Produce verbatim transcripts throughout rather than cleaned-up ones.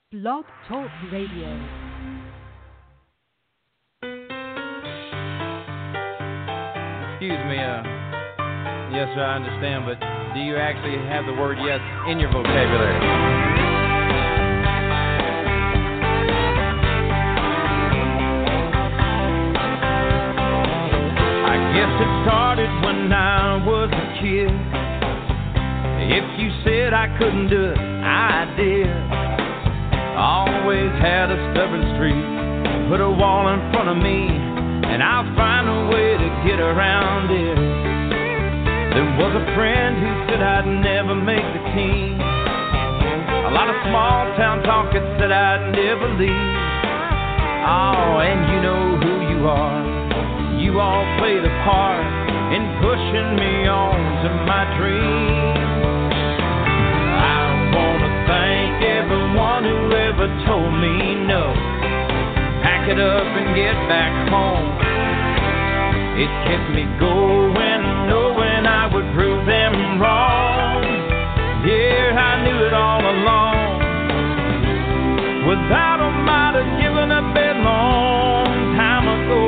Blog Talk Radio. Excuse me, uh, yes, sir, I understand, but do you actually have the word yes in your vocabulary? I guess it started when I was a kid. If you said I couldn't do it, I did. Always had a stubborn streak. Put a wall in front of me, and I'll find a way to get around it. There was a friend who said I'd never make the team. A lot of small town talk that said I'd never leave. Oh, and you know who you are. You all played a part in pushing me on to my dreams. I wanna thank everyone who ever told me no. Pack it up and get back home. It kept me going, knowing I would prove them wrong. Yeah, I knew it all along. Without them, I'd have given up a long time ago.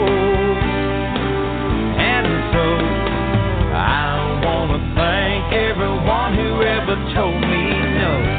And so, I wanna thank everyone who ever told me no.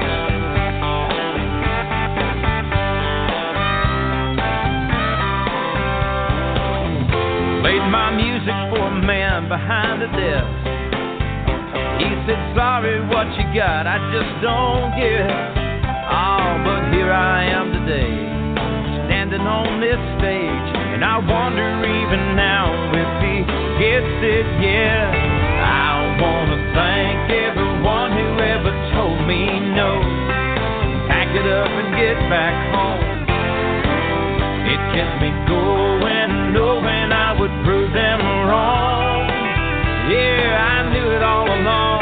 Played my music for a man behind the desk. He said, sorry, what you got, I just don't get it. Oh, but here I am today, standing on this stage, and I wonder even now if he gets it, yeah. I wanna thank everyone who ever told me no. Pack it up and get back home. It kept me going, knowing I would prove them wrong. Yeah, I knew it all along.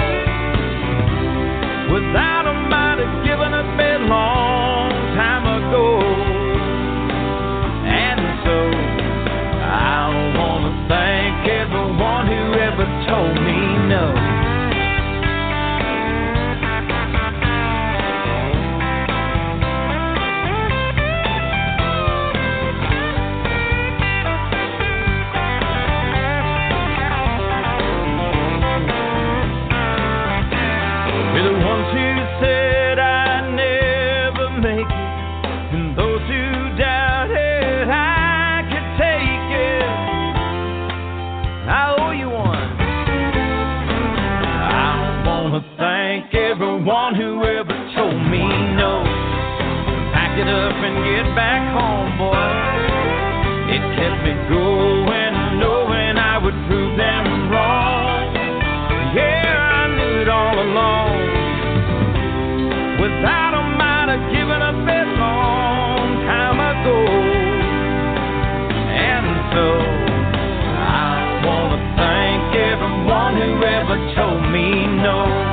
Without them, I'd have given up a long time ago. And so, I wanna thank everyone who ever told me no. Everyone who ever told me no. Pack it up and get back home, boy. It kept me going, knowing I would prove them wrong. Yeah, I knew it all along. Without them, I'd have given up a long time ago. And so, I wanna thank everyone who ever told me no.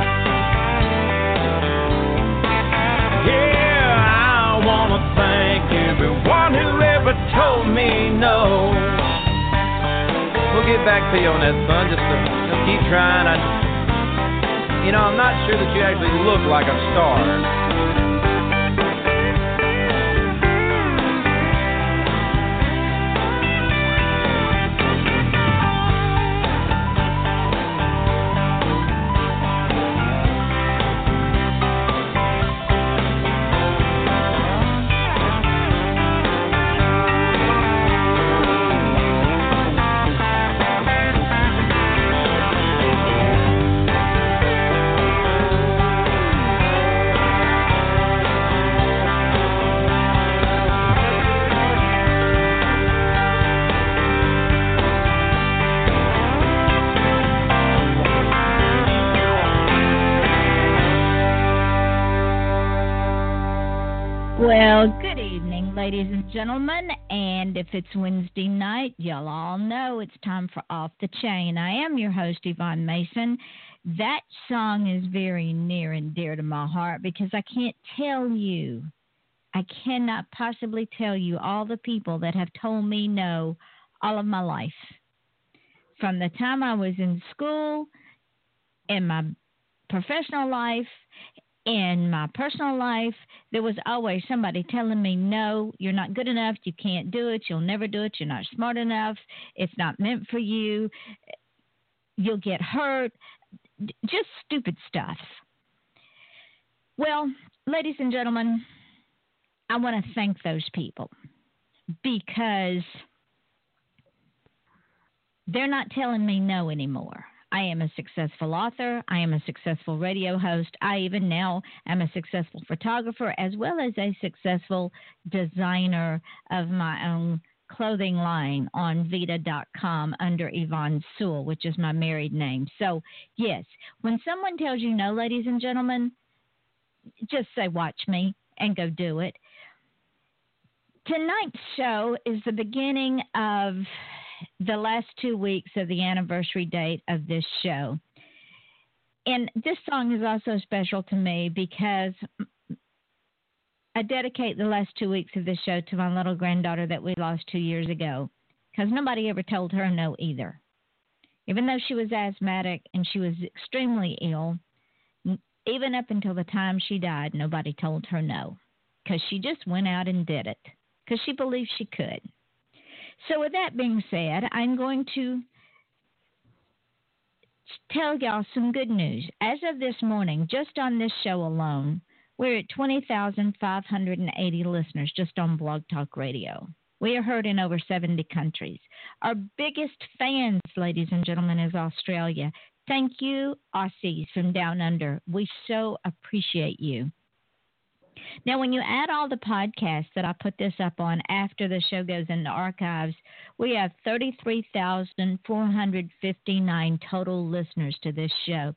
Everyone who ever told me no. We'll get back to you on that, son. Just to, just keep trying. I, you know, I'm not sure that you actually look like a star. Well, good evening, ladies and gentlemen, and if it's Wednesday night, y'all all know it's time for Off the Chain. I am your host, Yvonne Mason. That song is very near and dear to my heart because I can't tell you, I cannot possibly tell you all the people that have told me no all of my life. From the time I was in school, in my professional life, In my personal life, there was always somebody telling me, no, you're not good enough, you can't do it, you'll never do it, you're not smart enough, it's not meant for you, you'll get hurt, just stupid stuff. Well, ladies and gentlemen, I want to thank those people because they're not telling me no anymore. I am a successful author. I am a successful radio host. I even now am a successful photographer as well as a successful designer of my own clothing line on Vita dot com under Yvonne Sewell, which is my married name. So, yes, when someone tells you no, ladies and gentlemen, just say, watch me, and go do it. Tonight's show is the beginning of the last two weeks of the anniversary date of this show. And this song is also special to me because I dedicate the last two weeks of this show to my little granddaughter that we lost two years ago because nobody ever told her no either. Even though she was asthmatic and she was extremely ill, even up until the time she died, nobody told her no because she just went out and did it because she believed she could. So with that being said, I'm going to tell y'all some good news. As of this morning, just on this show alone, we're at twenty thousand five hundred eighty listeners just on Blog Talk Radio. We are heard in over seventy countries. Our biggest fans, ladies and gentlemen, is Australia. Thank you, Aussies from down under. We so appreciate you. Now, when you add all the podcasts that I put this up on after the show goes into archives, we have thirty-three thousand four hundred fifty-nine total listeners to this show.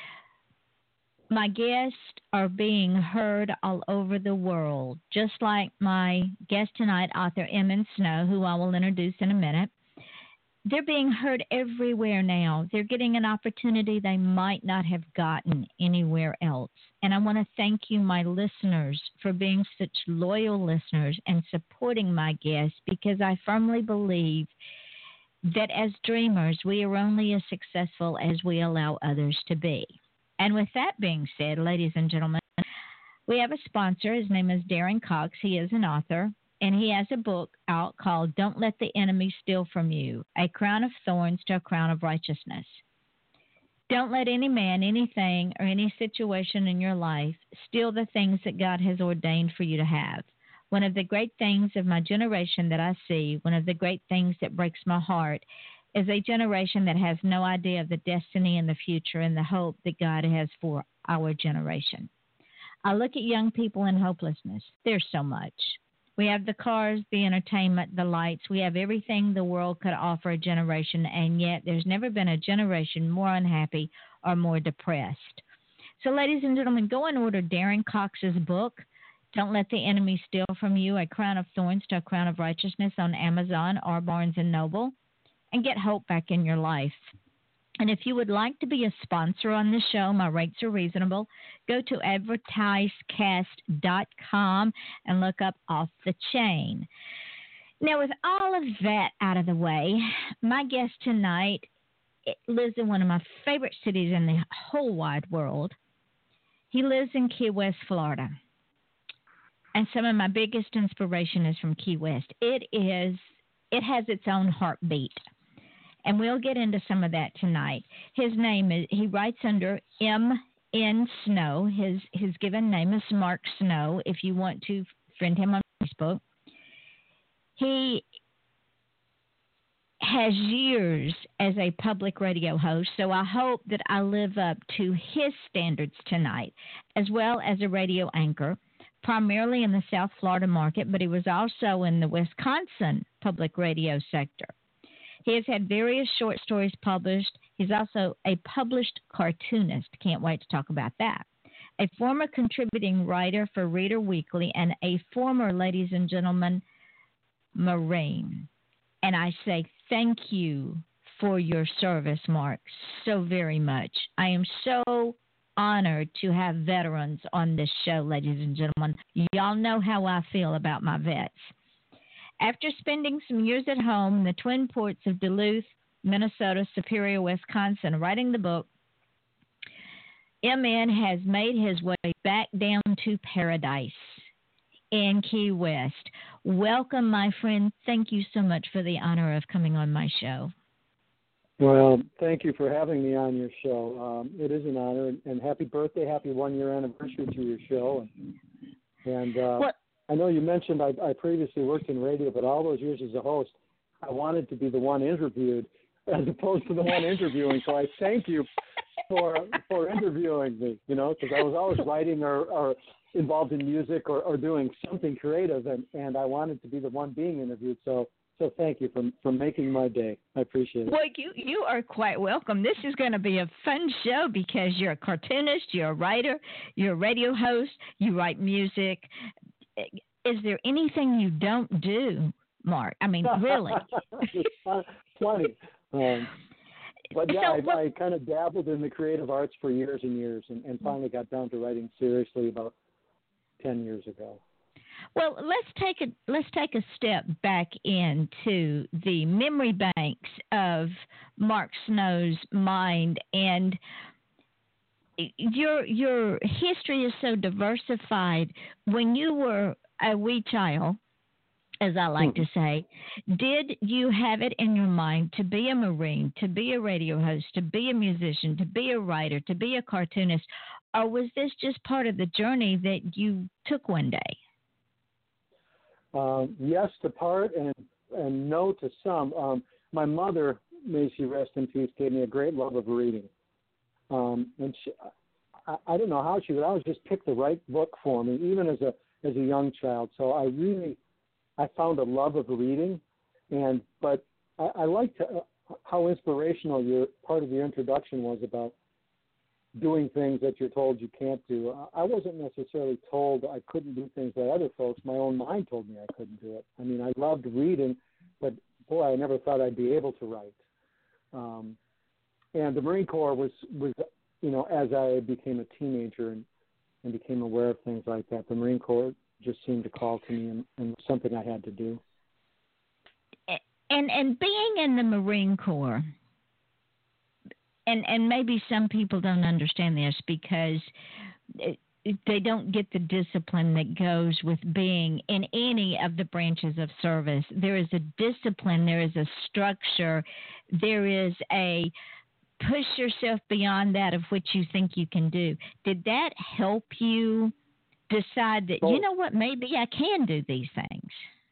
My guests are being heard all over the world, just like my guest tonight, author Emmyn Snow, who I will introduce in a minute. They're being heard everywhere now. They're getting an opportunity they might not have gotten anywhere else. And I want to thank you, my listeners, for being such loyal listeners and supporting my guests, because I firmly believe that as dreamers, we are only as successful as we allow others to be. And with that being said, ladies and gentlemen, we have a sponsor. His name is Darren Cox. He is an author. And he has a book out called Don't Let the Enemy Steal From You, A Crown of Thorns to a Crown of Righteousness. Don't let any man, anything, or any situation in your life steal the things that God has ordained for you to have. One of the great things of my generation that I see, one of the great things that breaks my heart, is a generation that has no idea of the destiny and the future and the hope that God has for our generation. I look at young people in hopelessness. There's so much. We have the cars, the entertainment, the lights. We have everything the world could offer a generation, and yet there's never been a generation more unhappy or more depressed. So, ladies and gentlemen, go and order Darren Cox's book, Don't Let the Enemy Steal From You, A Crown of Thorns to a Crown of Righteousness on Amazon or Barnes and Noble, and get hope back in your life. And if you would like to be a sponsor on the show, my rates are reasonable. Go to advertisecast dot com and look up Off the Chain. Now, with all of that out of the way, my guest tonight lives in one of my favorite cities in the whole wide world. He lives in Key West, Florida. And some of my biggest inspiration is from Key West. It is, it has its own heartbeat. And we'll get into some of that tonight. His name is, he writes under M N Snow. His his given name is Mark Snow, if you want to friend him on Facebook. He has years as a public radio host, so I hope that I live up to his standards tonight, as well as a radio anchor, primarily in the South Florida market, but he was also in the Wisconsin public radio sector. He has had various short stories published. He's also a published cartoonist. Can't wait to talk about that. A former contributing writer for Reader Weekly and a former, ladies and gentlemen, Marine. And I say thank you for your service, Mark, so very much. I am so honored to have veterans on this show, ladies and gentlemen. Y'all know how I feel about my vets. After spending some years at home in the twin ports of Duluth, Minnesota, Superior, Wisconsin, writing the book, M N has made his way back down to paradise in Key West. Welcome, my friend. Thank you so much for the honor of coming on my show. Well, thank you for having me on your show. Um, it is an honor, and, and happy birthday, happy one-year anniversary to your show. And, and uh, well, I know you mentioned I, I previously worked in radio, but all those years as a host, I wanted to be the one interviewed as opposed to the one interviewing. So I thank you for for interviewing me, you know, because I was always writing or, or involved in music or, or doing something creative, and, and I wanted to be the one being interviewed. So so thank you for for making my day. I appreciate it. Well, you, you are quite welcome. This is going to be a fun show because you're a cartoonist, you're a writer, you're a radio host, you write music. Is there anything you don't do, Mark? I mean, really? Plenty. Um, but yeah, so, I, well, I kind of dabbled in the creative arts for years and years, and, and finally got down to writing seriously about ten years ago. Well, let's take a let's take a step back into the memory banks of Mark Snow's mind, and your your history is so diversified. When you were a wee child, as I like mm-hmm. to say, did you have it in your mind to be a Marine, to be a radio host, to be a musician, to be a writer, to be a cartoonist, or was this just part of the journey that you took one day? Um, yes to part, and and no to some. Um, my mother, may she rest in peace, gave me a great love of reading. Um, and she, I, I don't know how she would always just pick the right book for me, even as a as a young child. So I really, I found a love of reading, and but I, I liked to, uh, how inspirational your part of your introduction was about doing things that you're told you can't do. I wasn't necessarily told I couldn't do things that other folks. My own mind told me I couldn't do it. I mean, I loved reading, but boy, I never thought I'd be able to write. Um, and the Marine Corps was, was, you know, as I became a teenager and, and became aware of things like that, the Marine Corps just seemed to call to me and, and something I had to do. And and being in the Marine Corps, And and maybe some people don't understand this because it, they don't get the discipline that goes with being in any of the branches of service. There is a discipline, there is a structure, there is a push yourself beyond that of which you think you can do. Did that help you decide that, oh, you know what, maybe I can do these things?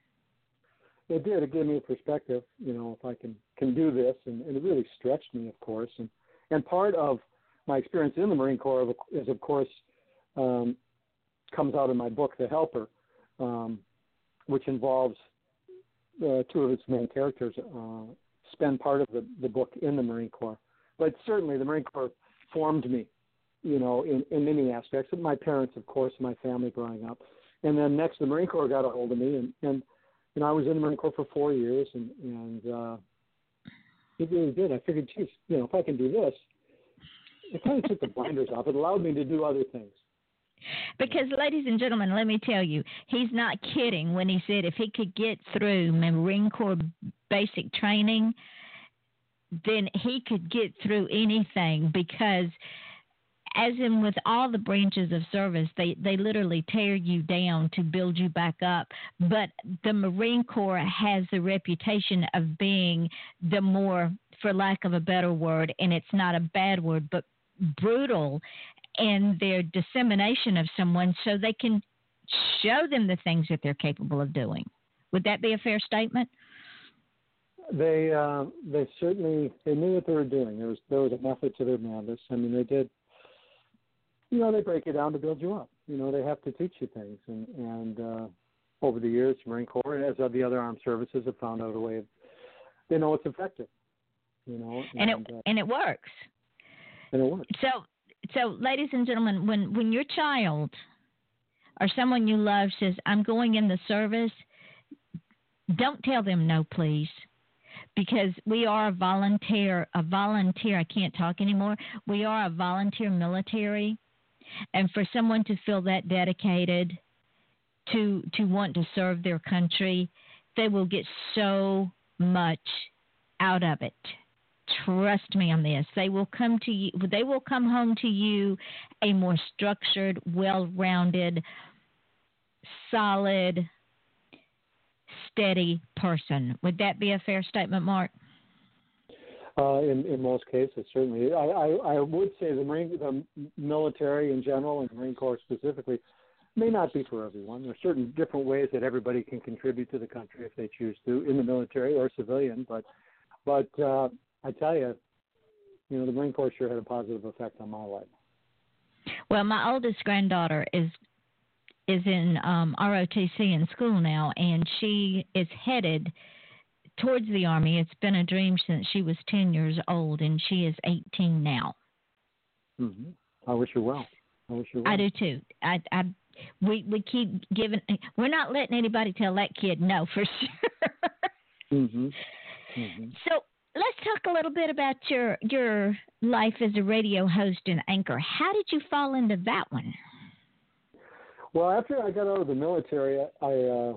It did. It gave me a perspective, you know, if I can, can do this, and, and it really stretched me, of course. And And part of my experience in the Marine Corps is, of course, um, comes out in my book, The Helper, um, which involves uh, two of its main characters uh, spend part of the, the book in the Marine Corps. But certainly the Marine Corps formed me, you know, in, in many aspects. And my parents, of course, my family growing up. And then next, the Marine Corps got a hold of me. And, and you know, I was in the Marine Corps for four years, and, and uh, it really did. I figured, geez, you know, if I can do this, it kind of took the blinders off. It allowed me to do other things. Because, ladies and gentlemen, let me tell you, he's not kidding when he said if he could get through Marine Corps basic training, then he could get through anything, because as in with all the branches of service, they, they literally tear you down to build you back up. But the Marine Corps has the reputation of being the more, for lack of a better word, and it's not a bad word, but brutal in their dissemination of someone so they can show them the things that they're capable of doing. Would that be a fair statement? They uh, they certainly they knew what they were doing. There was there was a method to their madness. I mean, they did. You know, they break it down to build you up. You know, they have to teach you things, and and uh, over the years, Marine Corps, as of the other armed services, have found out a way of. They know it's effective. You know, and, and it uh, and it works. And it works. So so, ladies and gentlemen, when when your child or someone you love says, "I'm going in the service," don't tell them no, please. Because we are a volunteer, a volunteer, I can't talk anymore. We are a volunteer military. And for someone to feel that dedicated to to want to serve their country, they will get so much out of it. trust me on this. They will come to you. They will come home to you a more structured, well-rounded, solid, steady person. Would that be a fair statement, Mark? Uh, in, in most cases, certainly. I, I, I would say the Marine, the military in general and the Marine Corps specifically may not be for everyone. There are certain different ways that everybody can contribute to the country if they choose to, in the military or civilian. But, but uh, I tell you, you know, the Marine Corps sure had a positive effect on my life. Well, my oldest granddaughter is is in um, R O T C in school now, and she is headed towards the Army. It's been a dream since she was ten years old, and she is eighteen now. Mm-hmm. I wish her well. I wish her well. I do too. I, I, we, we keep giving. We're not letting anybody tell that kid no for sure. mm-hmm. Mm-hmm. So let's talk a little bit about your your life as a radio host and anchor. How did you fall into that one? Well, after I got out of the military, I. Uh,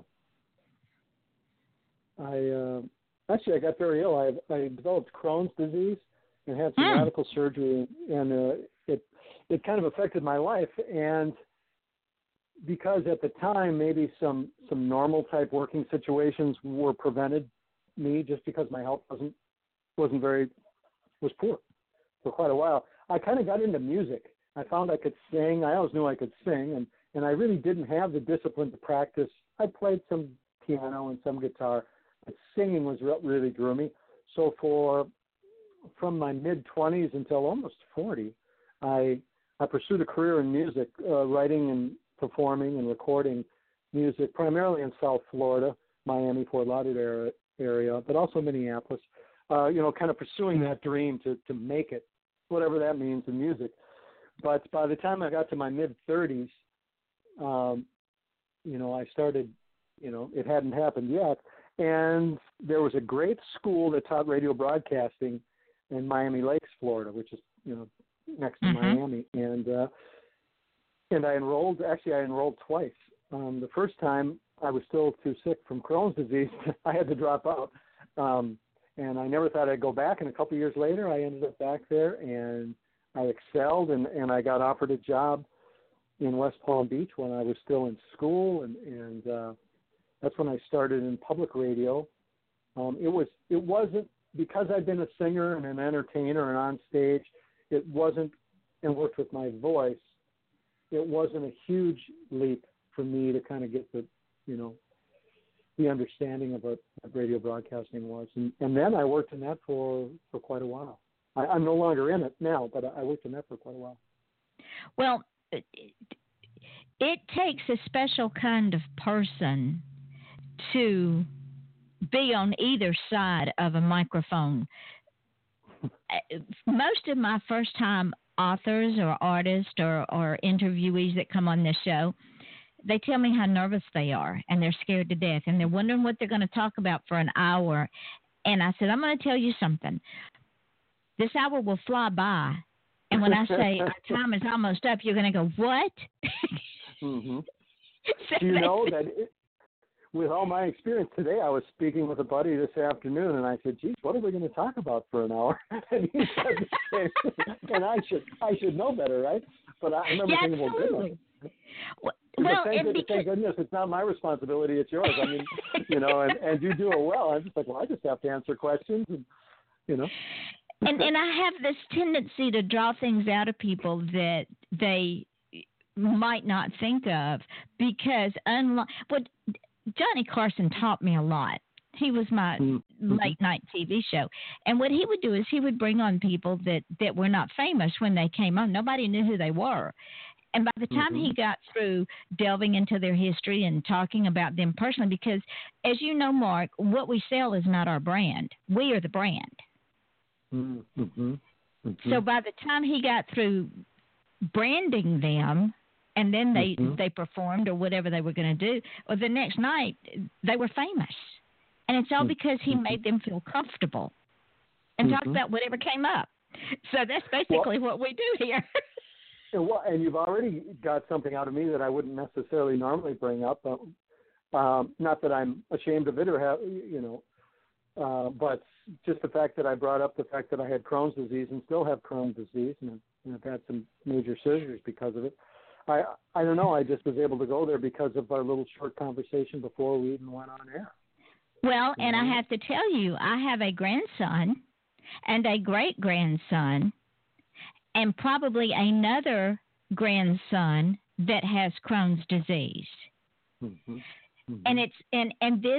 I uh, actually I got very ill. I, I developed Crohn's disease and had some mm. radical surgery, and uh, it it kind of affected my life. And because at the time maybe some some normal type working situations were prevented me just because my health wasn't wasn't very was poor for quite a while. I kind of got into music. I found I could sing. I always knew I could sing, and and I really didn't have the discipline to practice. I played some piano and some guitar. But singing was re- really drew me. So for from my mid-twenties until almost forty, I I pursued a career in music, uh, writing and performing and recording music, primarily in South Florida, Miami, Fort Lauderdale area, but also Minneapolis. Uh, you know, kind of pursuing that dream to to make it, whatever that means in music. But by the time I got to my mid-thirties, um, you know, I started, you know, it hadn't happened yet. And there was a great school that taught radio broadcasting in Miami Lakes, Florida, which is, you know, next to mm-hmm. Miami. And uh, and I enrolled, actually I enrolled twice. Um, the first time I was still too sick from Crohn's disease. I had to drop out. Um, and I never thought I'd go back. And a couple of years later, I ended up back there, and I excelled, and, and I got offered a job in West Palm Beach when I was still in school, and, and uh, that's when I started in public radio. Um, it was it wasn't because I'd been a singer and an entertainer and on stage. It wasn't, and worked with my voice. It wasn't a huge leap for me to kind of get the, you know, the understanding of what, what radio broadcasting was. And, and then I worked in that for, for quite a while. I, I'm no longer in it now, but I worked in that for quite a while. Well, it, it takes a special kind of person to be on either side of a microphone. Most of my first-time authors or artists or, or interviewees that come on this show, they tell me how nervous they are, and they're scared to death, and they're wondering what they're going to talk about for an hour. And I said, I'm going to tell you something. This hour will fly by, and when I say our time is almost up, you're going to go, what? Mm-hmm. So Do you know that it, with all my experience today, I was speaking with a buddy this afternoon, and I said, geez, what are we going to talk about for an hour? And he said the same thing. And I should, I should know better, right? But I remember yeah, thinking, well, absolutely. goodness. Well, Well, thank, and goodness, because, thank goodness it's not my responsibility, it's yours. I mean, you know, and, and you do it well. I'm just like, well, I just have to answer questions, and, you know. and, and I have this tendency to draw things out of people that they might not think of because, unlike, what Johnny Carson taught me a lot. He was my mm-hmm. late night T V show. And what he would do is he would bring on people that, that were not famous when they came on. Nobody knew who they were. And by the time mm-hmm. he got through delving into their history and talking about them personally, because as you know, Mark, what we sell is not our brand. We are the brand. Mm-hmm. Mm-hmm. So by the time he got through branding them, and then they, mm-hmm. they performed or whatever they were going to do, or the next night they were famous. And it's all because he mm-hmm. made them feel comfortable and mm-hmm. talked about whatever came up. So that's basically well, what we do here. and, well, and you've already got something out of me that I wouldn't necessarily normally bring up. Um, um, not that I'm ashamed of it or have, you know, uh, but just the fact that I brought up the fact that I had Crohn's disease and still have Crohn's disease, and, and I've had some major surgeries because of it. I I don't know. I just was able to go there because of our little short conversation before we even went on air. Well, you and know? I have to tell you, I have a grandson and a great-grandson and probably another grandson that has Crohn's disease. Mm-hmm. Mm-hmm. And it's and, and this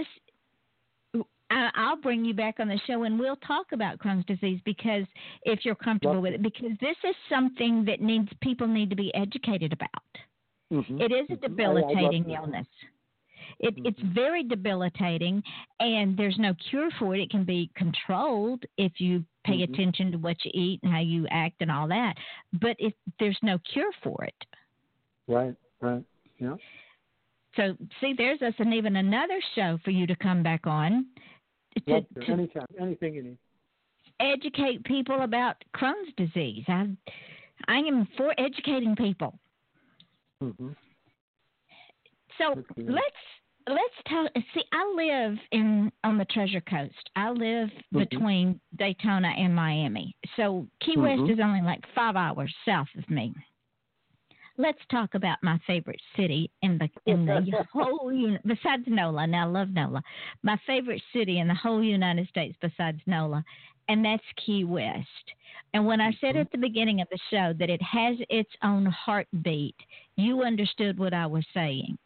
I, I'll bring you back on the show and we'll talk about Crohn's disease because if you're comfortable Love with it, because this is something that needs people need to be educated about. Mm-hmm. It is a debilitating I, I illness. It, mm-hmm. It's very debilitating, and there's no cure for it. It can be controlled if you pay mm-hmm. attention to what you eat and how you act and all that. But it, there's no cure for it. Right, right, yeah. So, see, there's us and even another show for you to come back on. To, Love to. to Anytime, anything you need. Educate people about Crohn's disease. I, I am for educating people. Mm-hmm. So Okay. let's let's talk. See, I live in on the Treasure Coast. I live mm-hmm. between Daytona and Miami. So Key mm-hmm. West is only like five hours south of me. Let's talk about my favorite city in the in the whole uni- besides NOLA. Now I love NOLA. My favorite city in the whole United States besides NOLA, and that's Key West. And when I said mm-hmm. at the beginning of the show that it has its own heartbeat, you understood what I was saying.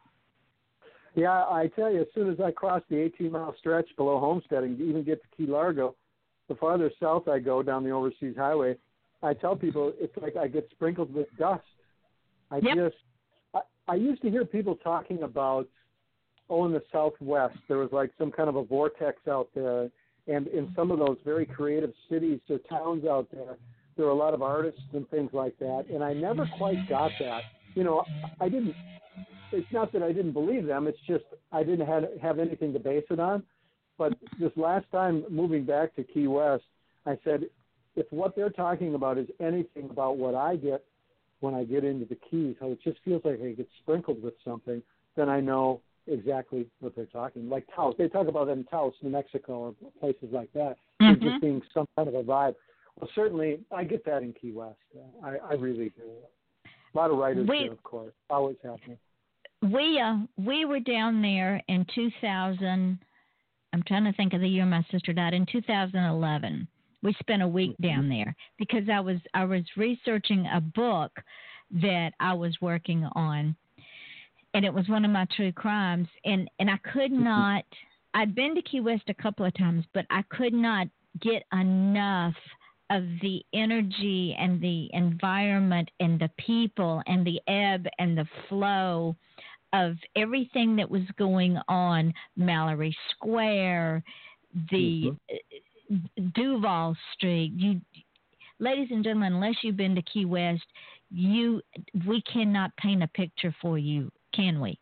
Yeah, I tell you, as soon as I cross the eighteen-mile stretch below Homestead and even get to Key Largo, the farther south I go down the overseas highway, I tell people it's like I get sprinkled with dust. I Yep. just, I, I used to hear people talking about, oh, in the Southwest, there was like some kind of a vortex out there. And in some of those very creative cities or towns out there, there were a lot of artists and things like that. And I never quite got that. You know, I didn't, it's not that I didn't believe them. It's just I didn't have, have anything to base it on. But this last time moving back to Key West, I said, if what they're talking about is anything about what I get when I get into the Keys, how it just feels like I get sprinkled with something, then I know exactly what they're talking. Like Taos, they talk about that in Taos, New Mexico, or places like that. Mm-hmm. There's just being some kind of a vibe. Well, certainly I get that in Key West. Uh, I, I really do. A lot of writers we, there, of course. Always happening. We uh we were down there in two thousand. I'm trying to think of the year my sister died. In two thousand eleven, we spent a week mm-hmm. down there because I was I was researching a book that I was working on, and it was one of my true crimes. And and I could not. I'd been to Key West a couple of times, but I could not get enough of the energy and the environment and the people and the ebb and the flow of everything that was going on. Mallory Square, the mm-hmm. Duval Street. You, ladies and gentlemen, unless you've been to Key West, you we cannot paint a picture for you, can we?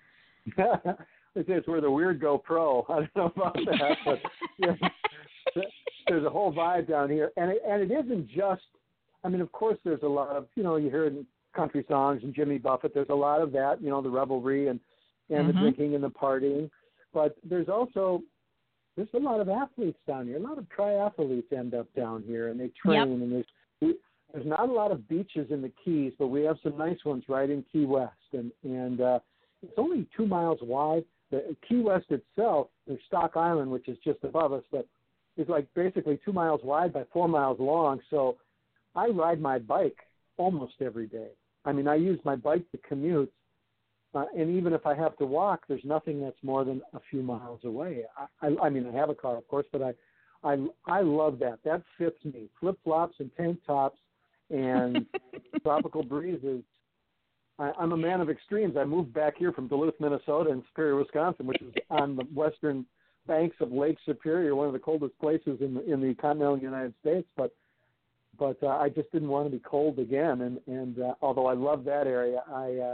It says we're the Weird GoPro. I don't know about that, but yeah, there's a whole vibe down here, and it, and it isn't just. I mean, of course, there's a lot of you know you hear it in country songs and Jimmy Buffett. There's a lot of that, you know, the revelry and and mm-hmm. the drinking and the partying, but there's also there's a lot of athletes down here. A lot of triathletes end up down here, and they train. Yep. And there's we, there's not a lot of beaches in the Keys, but we have some nice ones right in Key West, and and uh, it's only two miles wide. The Key West itself, there's Stock Island, which is just above us, but it's like basically two miles wide by four miles long. So I ride my bike almost every day. I mean, I use my bike to commute, uh, and even if I have to walk, there's nothing that's more than a few miles away. I, I, I mean, I have a car, of course, but I, I, I love that. That fits me. Flip-flops and tank tops and tropical breezes. I, I'm a man of extremes. I moved back here from Duluth, Minnesota, and Superior, Wisconsin, which is on the western banks of Lake Superior, one of the coldest places in the, in the continental United States. But but uh, I just didn't want to be cold again. And and uh, although I love that area, I uh,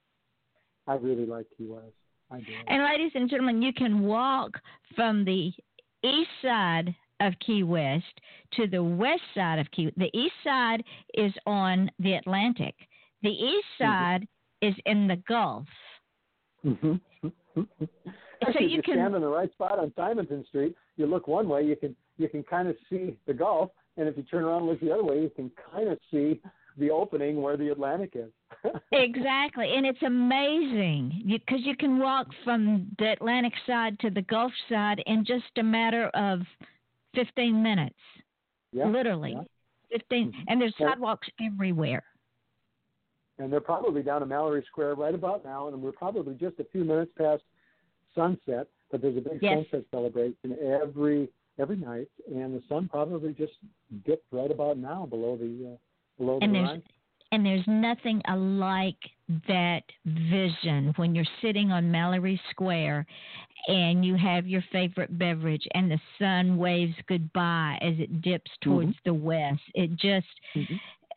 I really like Key West. I do. And ladies and gentlemen, you can walk from the east side of Key West to the west side of Key. The east side is on the Atlantic. The east side mm-hmm. is in the Gulf. Mm-hmm. Actually, so if you you can stand in the right spot on Simonton Street, you look one way, you can you can kind of see the Gulf, and if you turn around and look the other way, you can kind of see the opening where the Atlantic is. Exactly, and it's amazing because you, you can walk from the Atlantic side to the Gulf side in just a matter of fifteen minutes, yeah, literally. Yeah. fifteen, and there's sidewalks everywhere. And they're probably down at Mallory Square right about now, and we're probably just a few minutes past sunset, but there's a big yes. sunset celebration every every night, and the sun probably just dipped right about now below the uh, below and the there's, horizon. And there's nothing alike that vision when you're sitting on Mallory Square and you have your favorite beverage and the sun waves goodbye as it dips towards mm-hmm. the west. It just, mm-hmm.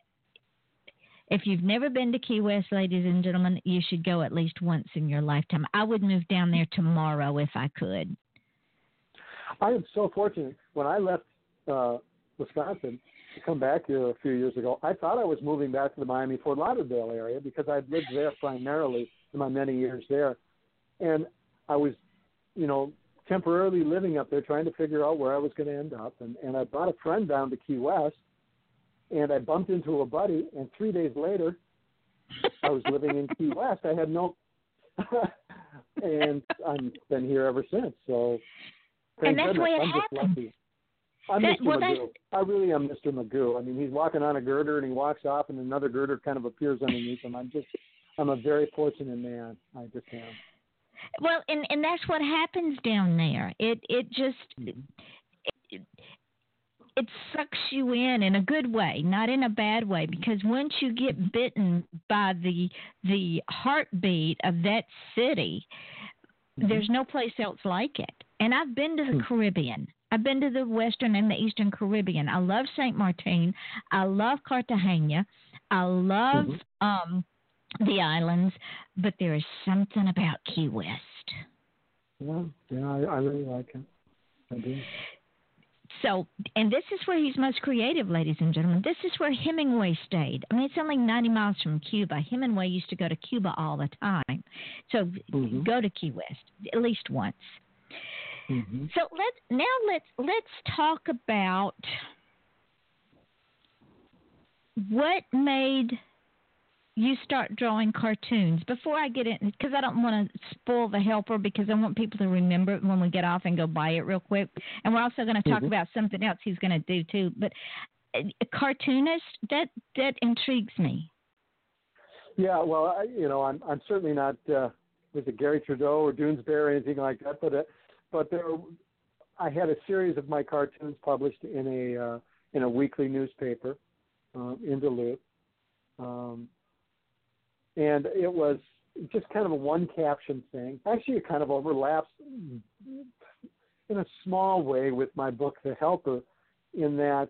if you've never been to Key West, ladies and gentlemen, you should go at least once in your lifetime. I would move down there tomorrow if I could. I am so fortunate. When I left uh, Wisconsin to come back here a few years ago, I thought I was moving back to the Miami-Fort Lauderdale area because I'd lived there primarily in my many years there. And I was, you know, temporarily living up there trying to figure out where I was going to end up. And, and I brought a friend down to Key West, and I bumped into a buddy, and three days later, I was living in Key West. I had no – and I've been here ever since. So, and that's goodness, the way it I'm happened. just lucky. I'm That, Mister well, Magoo. I really am Mister Magoo. I mean, he's walking on a girder and he walks off, and another girder kind of appears underneath him. I'm just, I'm a very fortunate man. I just am. Well, and and that's what happens down there. It it just it, it, it sucks you in in a good way, not in a bad way, because once you get bitten by the the heartbeat of that city, mm-hmm. there's no place else like it. And I've been to the mm-hmm. Caribbean. I've been to the Western and the Eastern Caribbean. I love Saint Martin. I love Cartagena. I love mm-hmm. um, the islands, but there is something about Key West. Yeah, yeah, I, I really like it. I do. So, and this is where he's most creative, ladies and gentlemen. This is where Hemingway stayed. I mean, it's only ninety miles from Cuba. Hemingway used to go to Cuba all the time. So mm-hmm. go to Key West at least once. Mm-hmm. So let's now let's let's talk about what made you start drawing cartoons. Before I get in, because I don't want to spoil the helper, because I want people to remember it when we get off and go buy it real quick. And we're also going to talk mm-hmm. about something else he's going to do too. But a cartoonist, that that intrigues me. Yeah, well, I, you know, I'm I'm certainly not uh, was it Gary Trudeau or Doonesbury or anything like that, but. Uh, But there, I had a series of my cartoons published in a uh, in a weekly newspaper um, in Duluth, um, and it was just kind of a one caption thing. Actually, it kind of overlaps in a small way with my book, The Helper, in that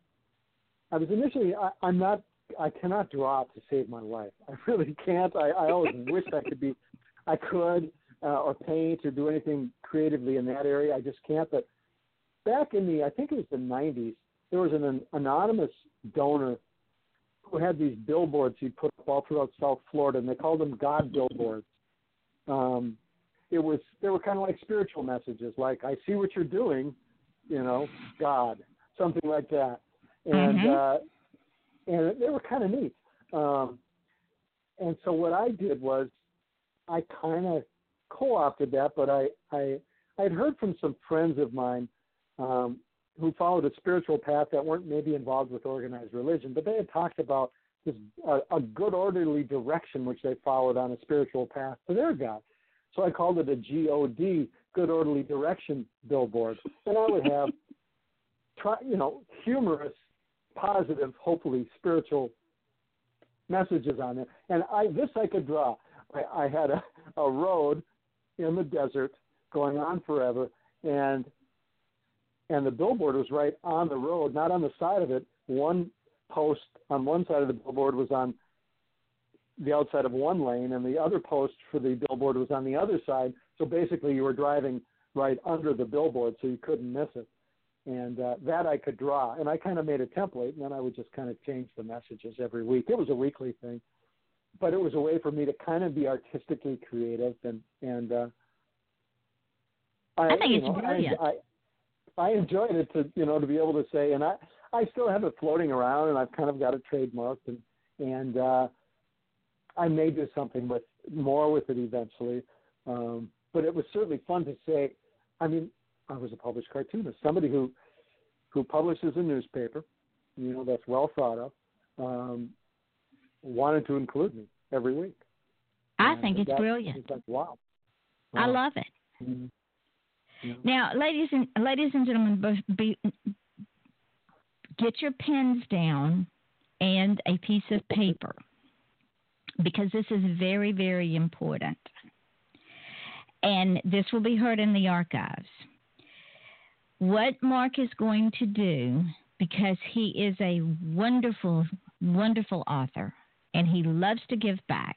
I was initially I, I'm not I cannot draw to save my life. I really can't. I, I always wish I could be. I could. Uh, or paint or do anything creatively in that area. I just can't. But back in the, I think it was the nineties, there was an, an anonymous donor who had these billboards he'd put up all throughout South Florida, and they called them God billboards. Um, it was, they were kind of like spiritual messages, like, I see what you're doing, you know, God, something like that. And, mm-hmm. uh, and they were kind of neat. Um, and so what I did was I kind of co-opted that, but I, I I had heard from some friends of mine um, who followed a spiritual path that weren't maybe involved with organized religion, but they had talked about this uh, a good orderly direction which they followed on a spiritual path to their God. So I called it a G O D, good orderly direction billboard, and I would have try you know humorous, positive, hopefully spiritual messages on there. And I this I could draw. I, I had a, a road in the desert going on forever, and and the billboard was right on the road, not on the side of it. One post on one side of the billboard was on the outside of one lane, and the other post for the billboard was on the other side. So basically you were driving right under the billboard, so you couldn't miss it. And uh, that I could draw, and I kind of made a template, and then I would just kind of change the messages every week. It was a weekly thing. But it was a way for me to kind of be artistically creative and, and uh, I, I think it's know, brilliant. I, I, I enjoyed it to, you know, to be able to say, and I, I still have it floating around, and I've kind of got it trademarked, and, and uh, I may do something with more with it eventually. Um, but it was certainly fun to say, I mean, I was a published cartoonist, somebody who, who publishes a newspaper, you know, that's well thought of, um, wanted to include me every week. I and think it's that, brilliant. It's like, wow. I wow. love it. Mm-hmm. Yeah. Now, ladies and ladies and gentlemen, both be, get your pens down and a piece of paper, because this is very, very important. And this will be heard in the archives. What Mark is going to do, because he is a wonderful, wonderful author, and he loves to give back,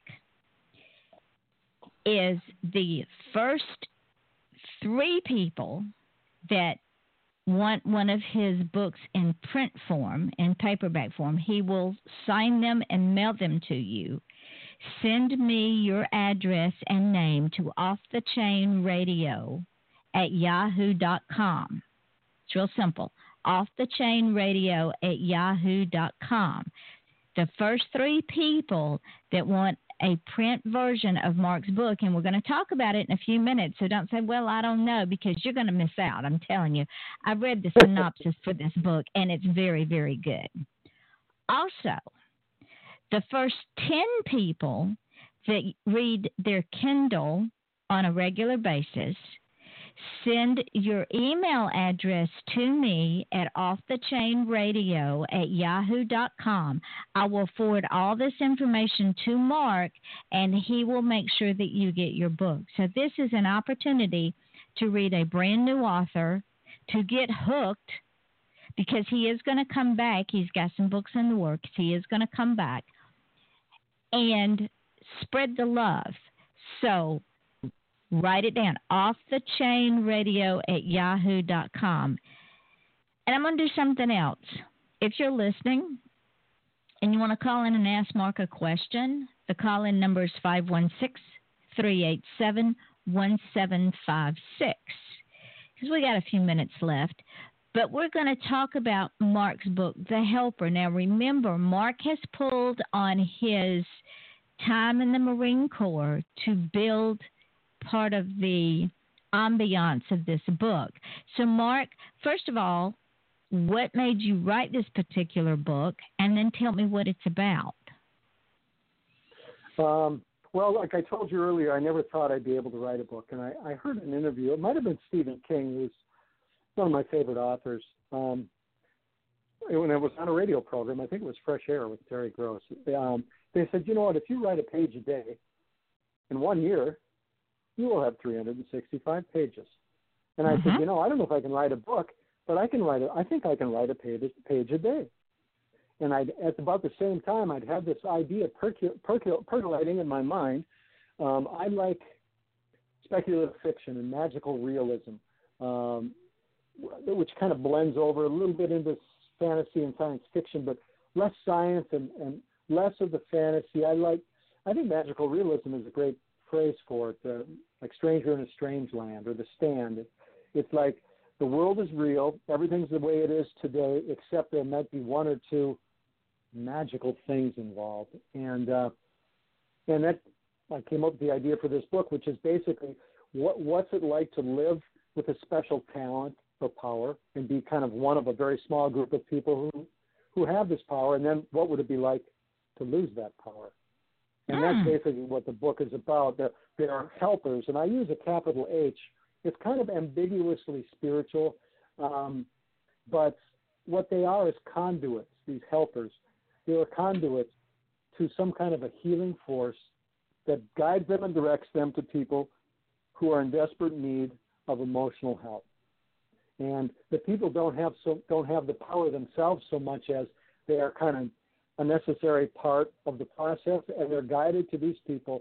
is the first three people that want one of his books in print form, in paperback form, he will sign them and mail them to you. Send me your address and name to Off the Chain Radio at yahoo dot com. It's real simple. Off the Chain Radio at yahoo dot com. The first three people that want a print version of Mark's book, and we're going to talk about it in a few minutes, so don't say, well, I don't know, because you're going to miss out. I'm telling you. I've read the synopsis for this book, and it's very, very good. Also, the first ten people that read their Kindle on a regular basis, send your email address to me at offthechainradio at yahoo dot com. I will forward all this information to Mark, and he will make sure that you get your book. So this is an opportunity to read a brand new author, to get hooked, because he is going to come back. He's got some books in the works. He is going to come back and spread the love. So write it down, Off the Chain Radio at yahoo dot com. And I'm going to do something else. If you're listening and you want to call in and ask Mark a question, the call-in number is five one six, three eight seven, one seven five six. Because we got a few minutes left. But we're going to talk about Mark's book, The Helper. Now, remember, Mark has pulled on his time in the Marine Corps to build part of the ambiance of this book. So, Mark, first of all, what made you write this particular book? And then tell me what it's about. Um, well, like I told you earlier, I never thought I'd be able to write a book. And I, I heard an interview. It might have been Stephen King, who's one of my favorite authors. Um, when it was on a radio program, I think it was Fresh Air with Terry Gross. Um, they said, you know what, if you write a page a day, in one year, you will have three hundred sixty-five pages. And I mm-hmm. said, you know, I don't know if I can write a book, but I can write a, I think I can write a page, page a day. And I'd, at about the same time, I'd had this idea percul- percul- percolating in my mind. Um, I like speculative fiction and magical realism, um, which kind of blends over a little bit into fantasy and science fiction, but less science and, and less of the fantasy. I like, I think magical realism is a great phrase for it, uh, like Stranger in a Strange Land or The Stand. It, it's like the world is real, everything's the way it is today, except there might be one or two magical things involved. And uh, and that I came up with the idea for this book, which is basically what what's it like to live with a special talent or power and be kind of one of a very small group of people who who have this power, and then what would it be like to lose that power? And mm. that's basically what the book is about. There, there are helpers, and I use a capital H. It's kind of ambiguously spiritual, um, but what they are is conduits, these helpers. They're conduits to some kind of a healing force that guides them and directs them to people who are in desperate need of emotional help. And the people don't have so don't have the power themselves so much as they are kind of a necessary part of the process, and they're guided to these people,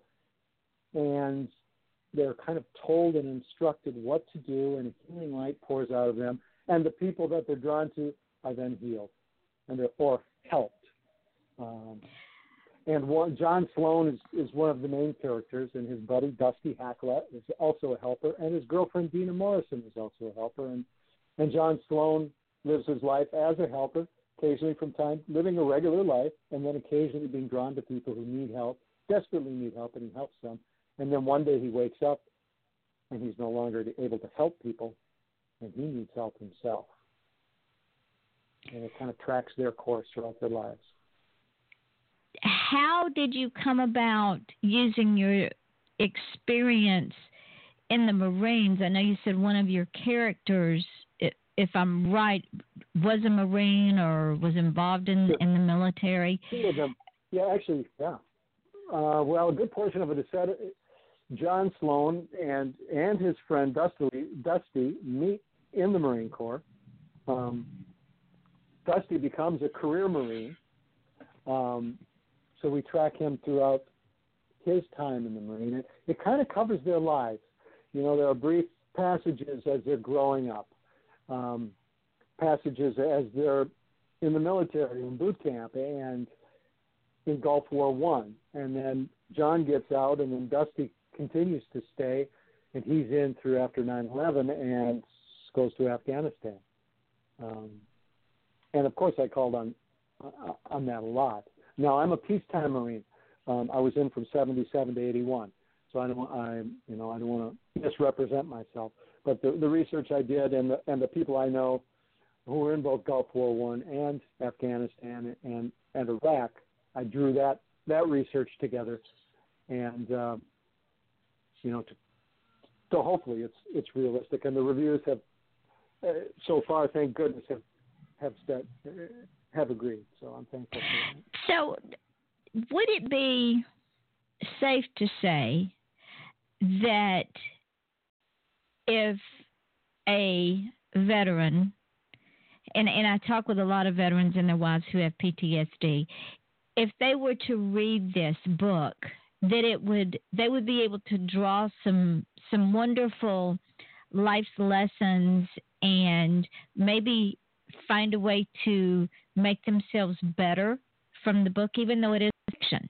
and they're kind of told and instructed what to do, and a healing light pours out of them, and the people that they're drawn to are then healed, and they're or helped. Um, and one, John Sloan is, is one of the main characters, and his buddy Dusty Hacklet is also a helper, and his girlfriend Dina Morrison is also a helper. And, and John Sloan lives his life as a helper, occasionally from time, living a regular life, and then occasionally being drawn to people who need help, desperately need help, and he helps them. And then one day he wakes up, and he's no longer able to help people, and he needs help himself. And it kind of tracks their course throughout their lives. How did you come about using your experience in the Marines? I know you said one of your characters, if I'm right, was a Marine or was involved in, Sure. in the military. Two of them. Yeah, actually, yeah. Uh, well, a good portion of it is said John Sloan and, and his friend Dusty, Dusty meet in the Marine Corps. Um, Dusty becomes a career Marine. Um, so we track him throughout his time in the Marine. It, it kind of covers their lives. You know, there are brief passages as they're growing up, um, passages as they're in the military, in boot camp, and in Gulf War One. And then John gets out, and then Dusty continues to stay, and he's in through after nine eleven and goes to Afghanistan. Um, and, of course, I called on on that a lot. Now, I'm a peacetime Marine. Um, I was in from seventy-seven to eighty-one, so I don't, I, you know, I don't want to misrepresent myself. But the, the research I did, and the, and the people I know who were in both Gulf War One and Afghanistan and, and Iraq, I drew that that research together, and uh, you know, to, so hopefully it's it's realistic. And the reviews have uh, so far, thank goodness, have have said, uh, have agreed. So I'm thankful for that. So, would it be safe to say that if a veteran, and, and I talk with a lot of veterans and their wives who have P T S D, if they were to read this book, that it would they would be able to draw some some wonderful life's lessons and maybe find a way to make themselves better from the book, even though it is fiction?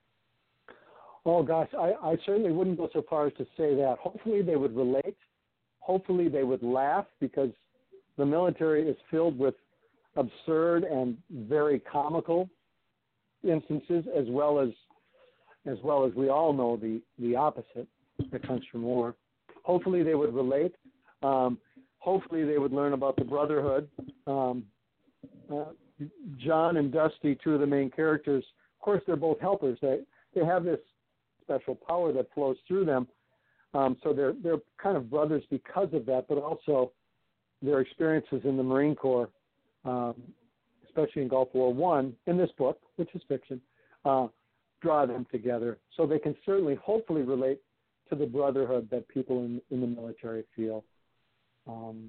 Oh, gosh, I, I certainly wouldn't go so far as to say that. Hopefully they would relate. Hopefully they would laugh, because the military is filled with absurd and very comical instances, as well as as well as we all know the, the opposite that comes from war. Hopefully they would relate. Um, hopefully they would learn about the brotherhood. Um, uh, John and Dusty, two of the main characters, of course, they're both helpers. They they have this special power that flows through them. Um, so they're they're kind of brothers because of that, but also their experiences in the Marine Corps, um, especially in Gulf War One, in this book, which is fiction, uh, draw them together. So they can certainly, hopefully, relate to the brotherhood that people in, in the military feel. Um,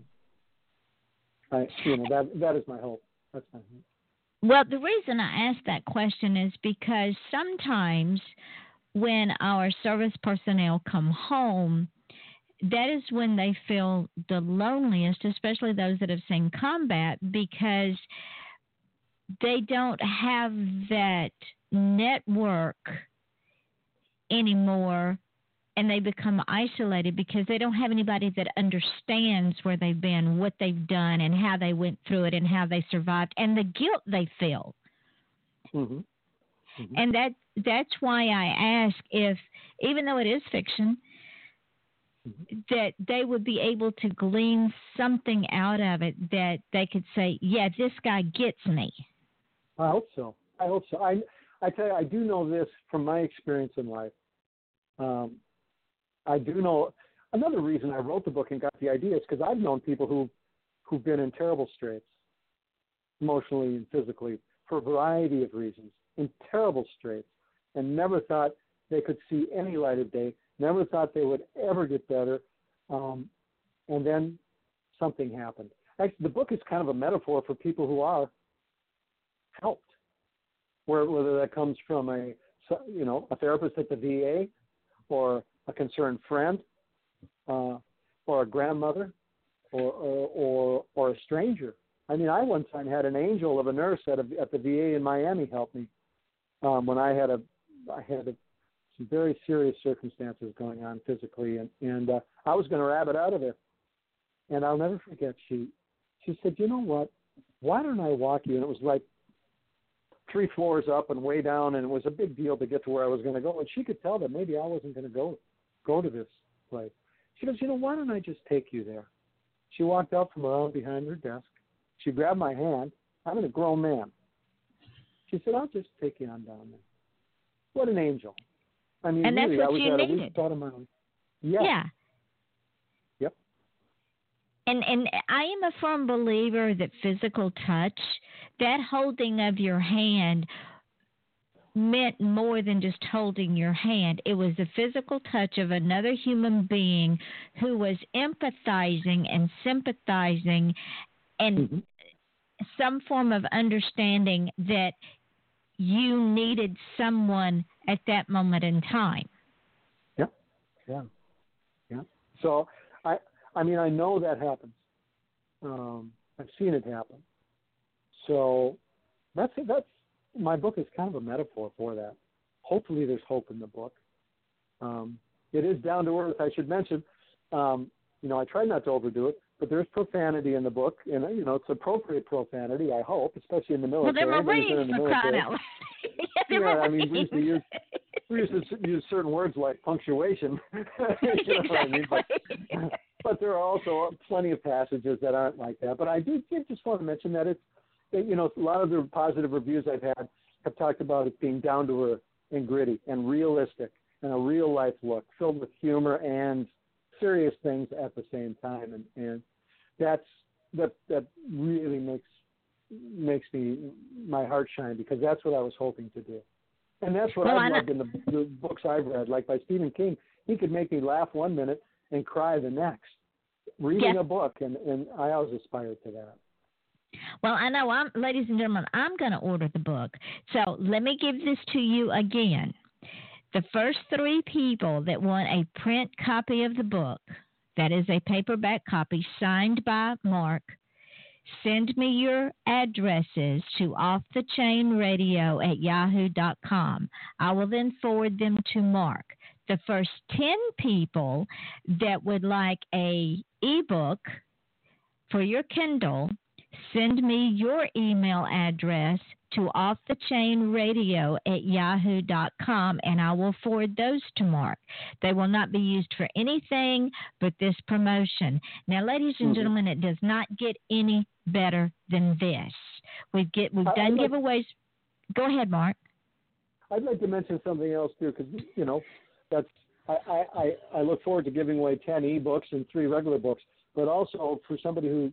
I, you know, that that is my hope. That's my hope. Well, the reason I ask that question is because sometimes when our service personnel come home, that is when they feel the loneliest, especially those that have seen combat, because they don't have that network anymore, and they become isolated because they don't have anybody that understands where they've been, what they've done, and how they went through it, and how they survived, and the guilt they feel. Mm-hmm. Mm-hmm. And that that's why I ask if, even though it is fiction, mm-hmm. that they would be able to glean something out of it that they could say, yeah, this guy gets me. I hope so. I hope so. I, I tell you, I do know this from my experience in life. Um, I do know another reason I wrote the book and got the idea is because I've known people who, who've been in terrible straits, emotionally and physically, for a variety of reasons, in terrible straits, and never thought they could see any light of day, never thought they would ever get better, um, and then something happened. Actually, the book is kind of a metaphor for people who are helped, where, whether that comes from a, you know, a therapist at the V A, or a concerned friend, uh, or a grandmother, or, or or or a stranger. I mean, I one time had an angel of a nurse at, a, at the V A in Miami help me. um, when I had a I had a, some very serious circumstances going on physically, and and uh, I was going to rabbit out of there. And I'll never forget. She she said, "You know what? Why don't I walk you?" And it was like three floors up and way down, and it was a big deal to get to where I was going to go. And she could tell that maybe I wasn't going to go go to this place. She goes, "You know, why don't I just take you there?" She walked out from around behind her desk. She grabbed my hand. I'm a grown man. She said, "I'll just take you on down there." What an angel! I mean, and really, that's what I was you at needed. a weak thought of my own. Yeah. Yeah. Yep. And and I am a firm believer that physical touch, that holding of your hand, meant more than just holding your hand. It was the physical touch of another human being who was empathizing and sympathizing and Mm-hmm. some form of understanding that you needed someone at that moment in time. Yeah, yeah, yeah. So I, I mean, I know that happens. Um, I've seen it happen. So that's that's my book is kind of a metaphor for that. Hopefully, there's hope in the book. Um, it is down to earth. I should mention, um, you know, I try not to overdo it, but there's profanity in the book, and you know, it's appropriate profanity. I hope, especially in the military. Well, they're Marines, the for crying out loud. Yeah, yeah, I mean, we used to use we used to use certain words like punctuation. You know what I mean? But, but there are also plenty of passages that aren't like that. But I do just want to mention that it's, that, you know, a lot of the positive reviews I've had have talked about it being down to earth and gritty and realistic and a real life look, filled with humor and serious things at the same time. And, and that's that that really makes makes me my heart shine, because that's what I was hoping to do. And that's what well, I've I loved in the, the books I've read, like by Stephen King. He could make me laugh one minute and cry the next, reading yeah. a book, and, and I always aspired to that. Well, I know, I'm, ladies and gentlemen, I'm going to order the book. So let me give this to you again. The first three people that want a print copy of the book, that is a paperback copy signed by Mark, send me your addresses to offthechainradio at yahoo dot com. I will then forward them to Mark. The first ten people that would like a ebook for your Kindle, send me your email address to offthechainradio at yahoo dot com, and I will forward those to Mark. They will not be used for anything but this promotion. Now, ladies and mm-hmm. gentlemen, it does not get any better than this. We've get we've done like, giveaways. Go ahead, Mark. I'd like to mention something else too, because you know that's I, I, I look forward to giving away ten ebooks and three regular books, but also for somebody who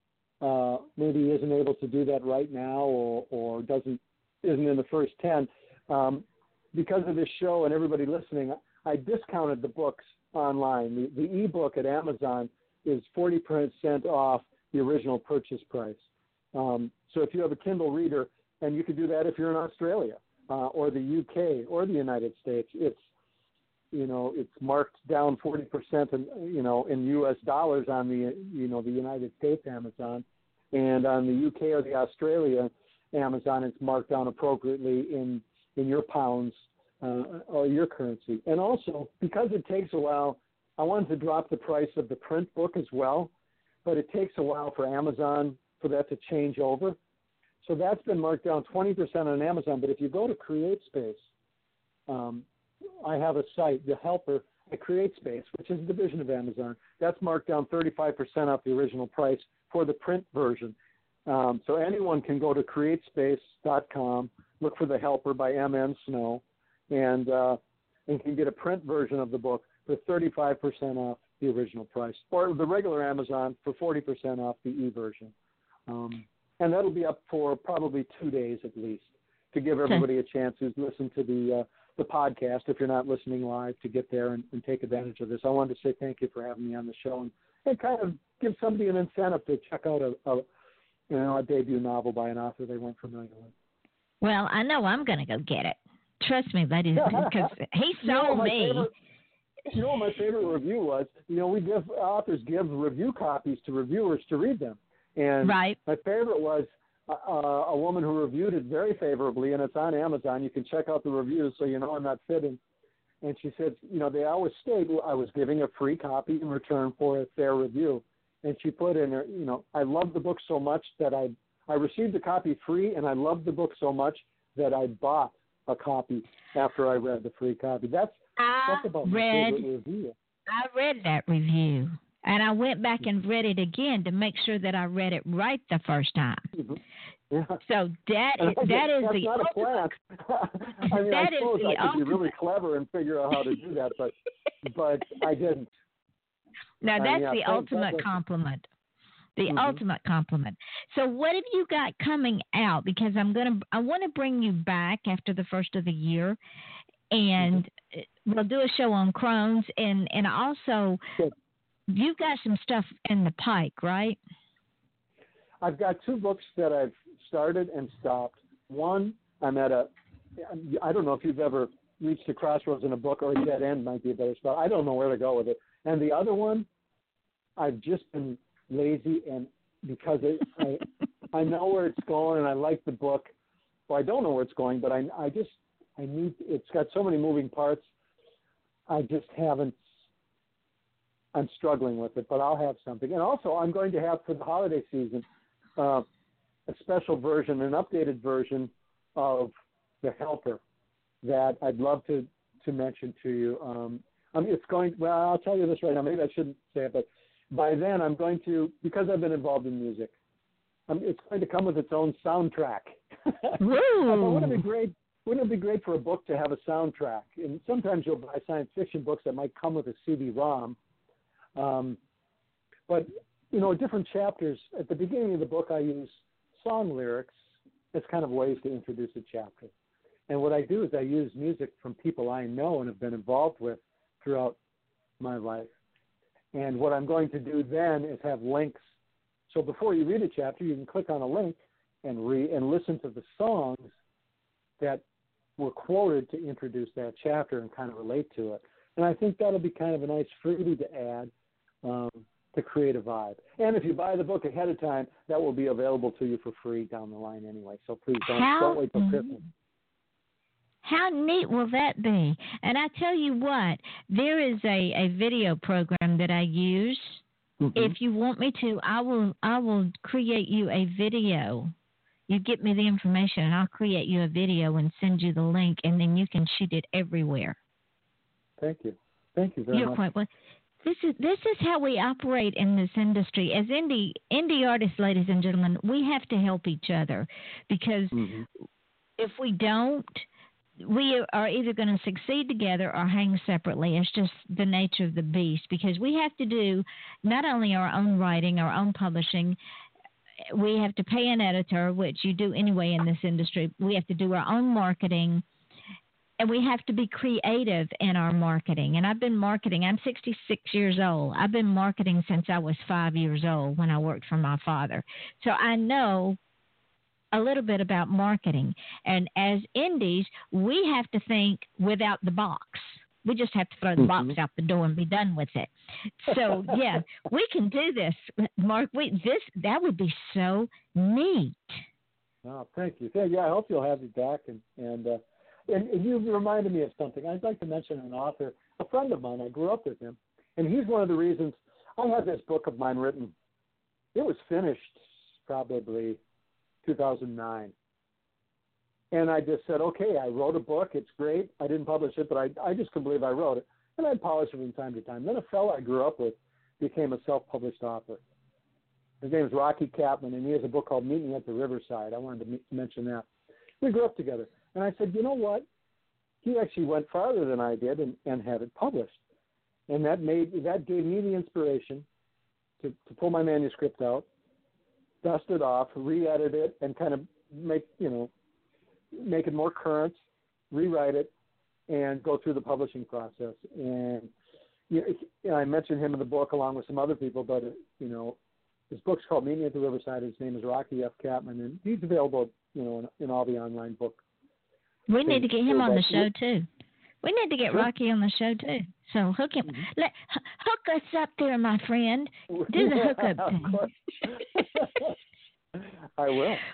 Uh, maybe isn't able to do that right now, or, or doesn't isn't in the first ten. Um, because of this show and everybody listening, I discounted the books online. The, the ebook at Amazon is forty percent off the original purchase price. Um, so if you have a Kindle reader, and you could do that if you're in Australia uh, or the U K or the United States, it's you know it's marked down forty percent, in, you know, in U S dollars on the you know the United States Amazon, and on the U K or the Australia Amazon, it's marked down appropriately in in your pounds uh, or your currency. And also, because it takes a while, I wanted to drop the price of the print book as well, but it takes a while for Amazon for that to change over. So that's been marked down twenty percent on Amazon. But if you go to CreateSpace, um, I have a site, The Helper at CreateSpace, which is a division of Amazon. That's marked down thirty-five percent off the original price for the print version. Um, so anyone can go to createspace dot com, look for The Helper by M N Snow, and uh, and can get a print version of the book for thirty-five percent off the original price, or the regular Amazon for forty percent off the e-version. Um, and that'll be up for probably two days at least, to give everybody a chance who's listened to the uh, the podcast, if you're not listening live, to get there and, and take advantage of this. I wanted to say thank you for having me on the show, and, and kind of give somebody an incentive to check out a, a you know a debut novel by an author they weren't familiar with. Well, I know I'm going to go get it. Trust me, ladies, because he sold you know, me. Favorite, you know what my favorite review was? You know, we give authors give review copies to reviewers to read them. And right. my favorite was uh, a woman who reviewed it very favorably, and it's on Amazon. You can check out the reviews so you know I'm not fitting. And she said, you know, they always state I was giving a free copy in return for a fair review. And she put in her, you know, I loved the book so much that I I received a copy free, and I loved the book so much that I bought a copy after I read the free copy. That's, I that's about my read, favorite review. I read that review, and I went back and read it again to make sure that I read it right the first time. Mm-hmm. Yeah. So that is, that is that's the not ultimate, a plan. I mean, that I is suppose the I could ultimate. be really clever and figure out how to do that, but but I didn't. Now that's I mean, yeah, the thank- ultimate thank- compliment. The Mhm. ultimate compliment. So what have you got coming out? Because I'm gonna, I want to bring you back after the first of the year, and mm-hmm. we'll do a show on Crohn's, and and also Good. You've got some stuff in the pike, right? I've got two books that I've started and stopped. One, I'm at a, I don't know if you've ever reached a crossroads in a book, or a dead end might be a better spot. I don't know where to go with it. And the other one, I've just been lazy, and because it, I I know where it's going, and I like the book. Well, I don't know where it's going, but I I just I need. It's got so many moving parts. I just haven't. I'm struggling with it, but I'll have something. And also, I'm going to have for the holiday season uh, a special version, an updated version of The Helper that I'd love to to mention to you. Um, I mean, it's going. Well, I'll tell you this right now. Maybe I shouldn't say it, but by then I'm going to, because I've been involved in music, um, it's going to come with its own soundtrack. Woo! Wouldn't it be great? Wouldn't it be great for a book to have a soundtrack? And sometimes you'll buy science fiction books that might come with a C D ROM. Um, but, you know, different chapters. At the beginning of the book, I use song lyrics as kind of ways to introduce a chapter. And what I do is I use music from people I know and have been involved with throughout my life. And what I'm going to do then is have links. So before you read a chapter, you can click on a link and re- and listen to the songs that were quoted to introduce that chapter and kind of relate to it. And I think that'll be kind of a nice freebie to add um, to create a vibe. And if you buy the book ahead of time, that will be available to you for free down the line anyway. So please don't, How, don't wait till Christmas. How neat will that be? And I tell you what, there is a, a video program that I use. Mm-hmm. If you want me to, I will I will create you a video. You get me the information, and I'll create you a video and send you the link, and then you can shoot it everywhere. Thank you. Thank you very You're much. quite well. This is this is how we operate in this industry. As indie indie artists, ladies and gentlemen, we have to help each other, because mm-hmm. if we don't, we are either going to succeed together or hang separately. It's just the nature of the beast, because we have to do not only our own writing, our own publishing. We have to pay an editor, which you do anyway in this industry. We have to do our own marketing, and we have to be creative in our marketing. And I've been marketing. I'm sixty-six years old. I've been marketing since I was five years old when I worked for my father. So I know a little bit about marketing. And as indies, we have to think without the box. We just have to throw the mm-hmm. box out the door and be done with it. So, yeah, we can do this, Mark. We, this that would be so neat. Oh, thank you. Yeah, I hope you'll have me back. And and, uh, and and you reminded me of something. I'd like to mention an author, a friend of mine. I grew up with him, and he's one of the reasons I had this book of mine written. It was finished probably two thousand nine. And I just said, okay, I wrote a book. It's great. I didn't publish it, but I, I just couldn't believe I wrote it. And I'd polish it from time to time. Then a fellow I grew up with became a self-published author. His name is Rocky Kaplan, and he has a book called Meet Me at the Riverside. I wanted to m- mention that. We grew up together. And I said, you know what? He actually went farther than I did and, and had it published. And that made that gave me the inspiration to, to pull my manuscript out, dust it off, re-edit it, and kind of make, you know, make it more current, rewrite it, and go through the publishing process. And you know, I mentioned him in the book along with some other people, but, you know, his book's called Meet Me at the Riverside. His name is Rocky F. Kaplan, and he's available, you know, in, in all the online book. We need to get him on the show, too. We need to get sure. Rocky on the show, too. So hook him. Mm-hmm. Let, hook us up there, my friend. Do the hookup thing. I will.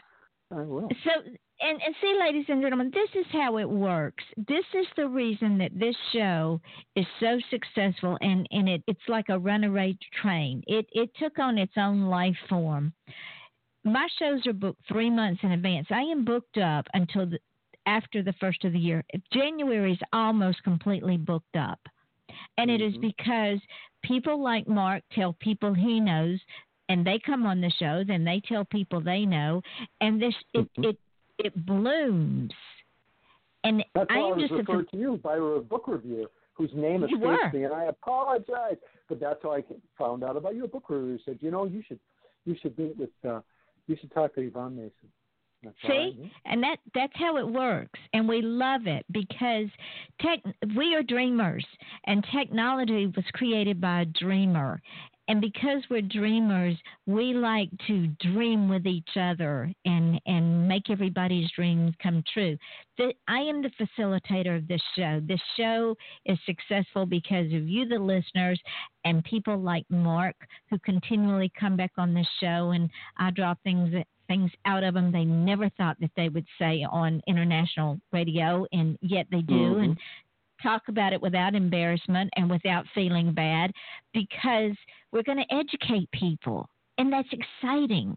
I will. So, and, and see, ladies and gentlemen, this is how it works. This is the reason that this show is so successful, and, and it, it's like a runaway train. It it took on its own life form. My shows are booked three months in advance. I am booked up until the, after the first of the year. January is almost completely booked up. And mm-hmm. it is because people like Mark tell people he knows, and they come on the show, then they tell people they know, and this it mm-hmm. it, it blooms. And that's I why I was just referred to you by a book reviewer whose name escapes me, and I apologize. But that's how I found out about you. A book reviewer said, you know, you should you should meet with uh, you should talk to Yvonne Mason. That's See, and that that's how it works, and we love it because tech, we are dreamers, and technology was created by a dreamer. And because we're dreamers, we like to dream with each other and, and make everybody's dreams come true. The, I am the facilitator of this show. This show is successful because of you, the listeners, and people like Mark who continually come back on this show, and I draw things things out of them they never thought that they would say on international radio, and yet they do. Mm-hmm. And talk about it without embarrassment and without feeling bad, because we're going to educate people, and that's exciting.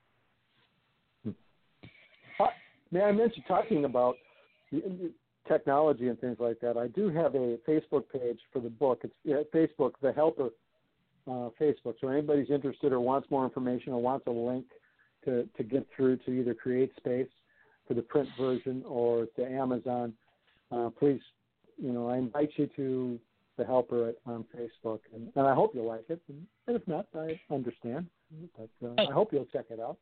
Uh, may I mention, talking about technology and things like that, I do have a Facebook page for the book. It's yeah, Facebook, The Helper uh, Facebook. So anybody's interested or wants more information or wants a link to, to get through to either CreateSpace for the print version or to Amazon, uh, please, you know, I invite you to The Helper on Facebook, and, and I hope you'll like it. And, and if not, I understand. But uh, hey. I hope you'll check it out.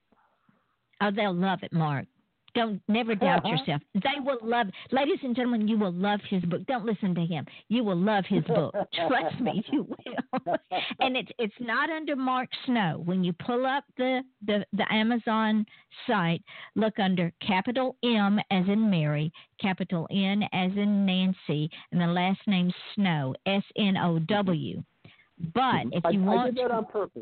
Oh, they'll love it, Mark. Don't never doubt yourself. They will love. Ladies and gentlemen, you will love his book. Don't listen to him. You will love his book. Trust me, you will. And it's it's not under Mark Snow. When you pull up the, the, the Amazon site, look under capital M as in Mary, capital N as in Nancy, and the last name Snow, S N O W. But if you I, want, I did that on purpose.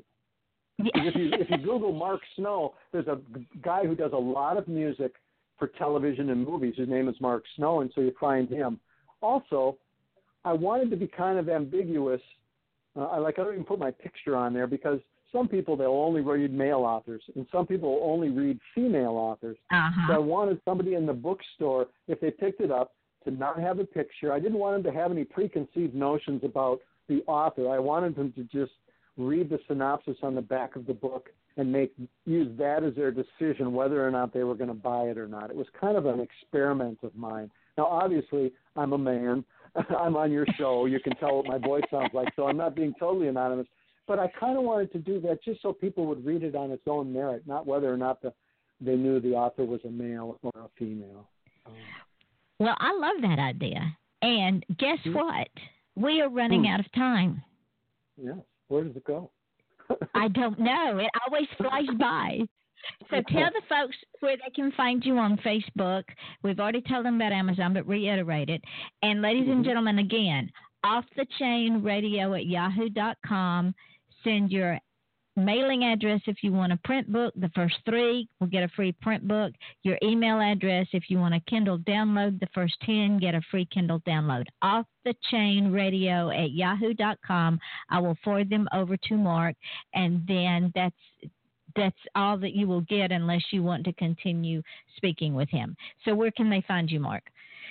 If you if you Google Mark Snow, there's a guy who does a lot of music for television and movies. His name is Mark Snow, and so you find him. Also, I wanted to be kind of ambiguous. Uh, I like I don't even put my picture on there because some people they'll only read male authors, and some people will only read female authors. Uh-huh. So I wanted somebody in the bookstore, if they picked it up, to not have a picture. I didn't want them to have any preconceived notions about the author. I wanted them to just read the synopsis on the back of the book and make use that as their decision whether or not they were going to buy it or not. It was kind of an experiment of mine. Now, obviously, I'm a man. I'm on your show. You can tell what my voice sounds like, so I'm not being totally anonymous. But I kind of wanted to do that just so people would read it on its own merit, not whether or not the, they knew the author was a male or a female. Um, well, I love that idea. And guess hmm. what? We are running hmm. out of time. Yes. Where does it go? I don't know. It always flies by. So tell the folks where they can find you on Facebook. We've already told them about Amazon, but reiterate it. And ladies mm-hmm. and gentlemen, again, off the chain radio at yahoo dot com. Send your mailing address if you want a print book. The first three will get a free print book. Your email address if you want a Kindle download. The first ten get a free Kindle download. Off the chain radio at yahoo dot com. I will forward them over to Mark, and then that's that's all that you will get unless you want to continue speaking with him. So where can they find you, Mark?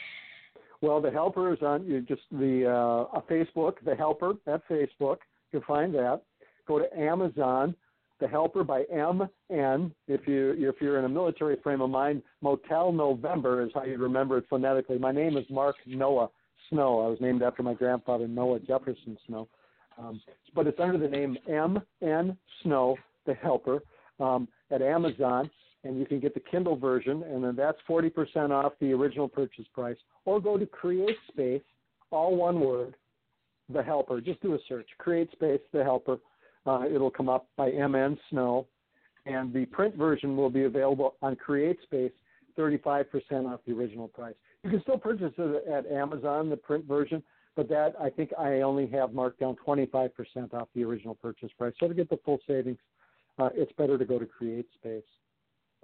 Well, The Helper is on you just the uh, Facebook. The Helper at Facebook. You'll find that. Go to Amazon, The Helper by M N. If you if you're in a military frame of mind, Motel November is how you remember it phonetically. My name is Mark Noah Snow. I was named after my grandfather, Noah Jefferson Snow. Um, but it's under the name M N Snow, The Helper, um, at Amazon, and you can get the Kindle version, and then that's forty percent off the original purchase price. Or go to CreateSpace, all one word, The Helper. Just do a search, CreateSpace, The Helper. Uh, it'll come up by M N Snow, and the print version will be available on CreateSpace, thirty-five percent off the original price. You can still purchase it at Amazon, the print version, but that I think I only have marked down twenty-five percent off the original purchase price. So to get the full savings, uh, it's better to go to CreateSpace.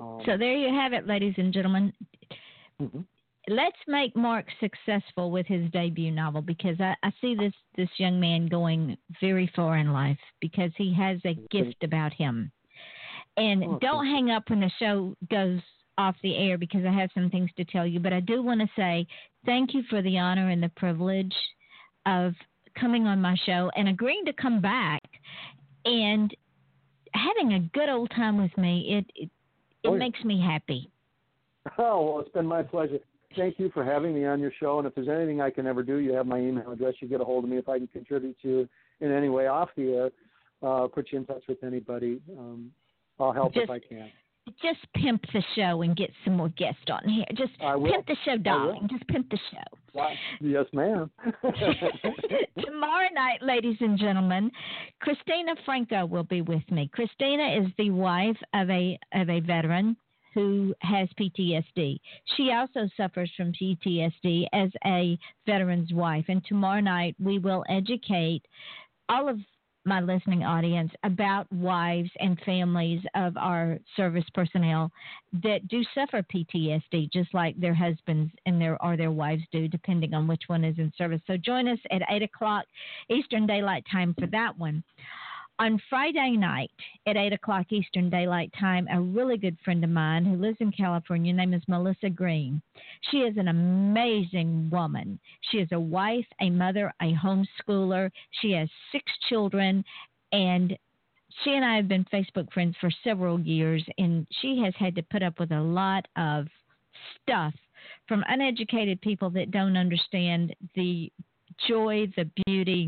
Um, so there you have it, ladies and gentlemen. mm-hmm. Let's make Mark successful with his debut novel, because I, I see this, this young man going very far in life because he has a gift about him. And oh, don't hang up when the show goes off the air, because I have some things to tell you. But I do want to say thank you for the honor and the privilege of coming on my show and agreeing to come back and having a good old time with me. It it, it oh, yeah. makes me happy. Oh, well, it's been my pleasure. Thank you for having me on your show. And if there's anything I can ever do, you have my email address. You get a hold of me if I can contribute to you in any way off the air. Uh, put you in touch with anybody. Um, I'll help just, if I can. Just pimp the show and get some more guests on here. Just pimp the show, darling. Just pimp the show. Why? Yes, ma'am. Tomorrow night, ladies and gentlemen, Christina Franco will be with me. Christina is the wife of a of a veteran who has P T S D. She also suffers from P T S D as a veteran's wife. And tomorrow night, we will educate all of my listening audience about wives and families of our service personnel that do suffer P T S D, just like their husbands and their or their wives do, depending on which one is in service. So join us at eight o'clock Eastern Daylight Time for that one. On Friday night at eight o'clock Eastern Daylight Time, a really good friend of mine who lives in California, her name is Melissa Green. She is an amazing woman. She is a wife, a mother, a homeschooler. She has six children, and she and I have been Facebook friends for several years, and she has had to put up with a lot of stuff from uneducated people that don't understand the joy, the beauty,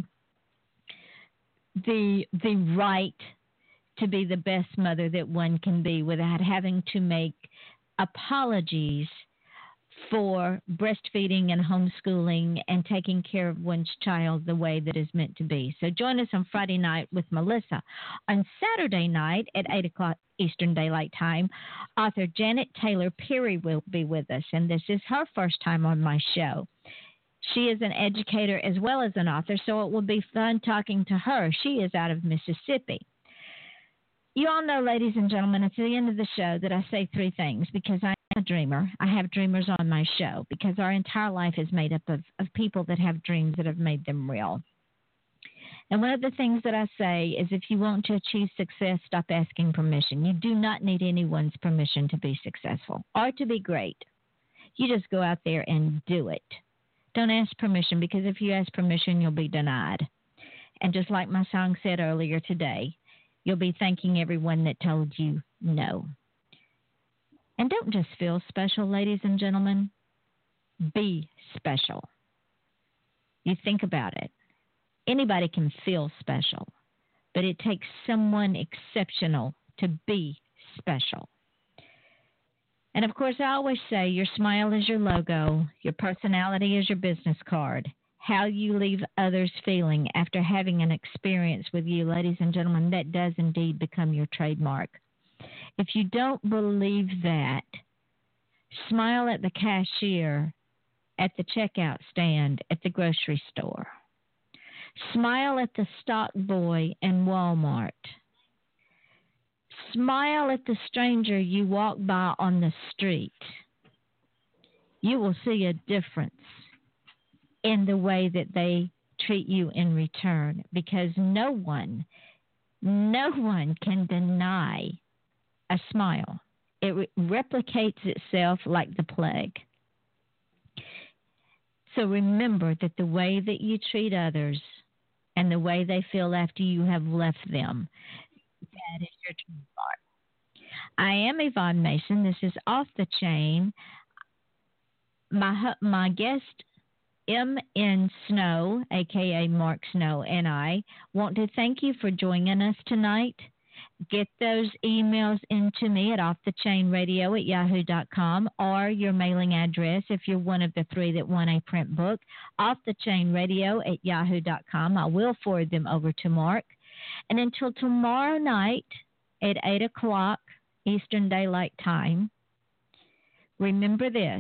the the right to be the best mother that one can be without having to make apologies for breastfeeding and homeschooling and taking care of one's child the way that is meant to be. So join us on Friday night with Melissa. On Saturday night at eight o'clock Eastern Daylight Time, author Janet Taylor Perry will be with us, and this is her first time on my show. She is an educator as well as an author, so it will be fun talking to her. She is out of Mississippi. You all know, ladies and gentlemen, at the end of the show that I say three things, because I am a dreamer. I have dreamers on my show because our entire life is made up of, of people that have dreams that have made them real. And one of the things that I say is if you want to achieve success, stop asking permission. You do not need anyone's permission to be successful or to be great. You just go out there and do it. Don't ask permission, because if you ask permission, you'll be denied. And just like my song said earlier today, you'll be thanking everyone that told you no. And don't just feel special, ladies and gentlemen. Be special. You think about it. Anybody can feel special, but it takes someone exceptional to be special. And, of course, I always say your smile is your logo, your personality is your business card. How you leave others feeling after having an experience with you, ladies and gentlemen, that does indeed become your trademark. If you don't believe that, smile at the cashier, at the checkout stand, at the grocery store. Smile at the stock boy in Walmart. Smile at the stranger you walk by on the street. You will see a difference in the way that they treat you in return, because no one, no one can deny a smile. It re- replicates itself like the plague. So remember that the way that you treat others and the way they feel after you have left them, that is your trademark. I am Yvonne Mason. This is Off the Chain. My my guest, M N Snow, a k a. Mark Snow, and I want to thank you for joining us tonight. Get those emails into me at offthechainradio at yahoo dot com, or your mailing address if you're one of the three that want a print book, offthechainradio at yahoo dot com. I will forward them over to Mark. And until tomorrow night at eight o'clock Eastern Daylight Time, remember this.